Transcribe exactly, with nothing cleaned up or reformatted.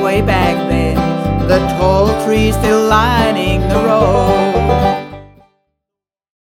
way back then, the tall trees still lining the road.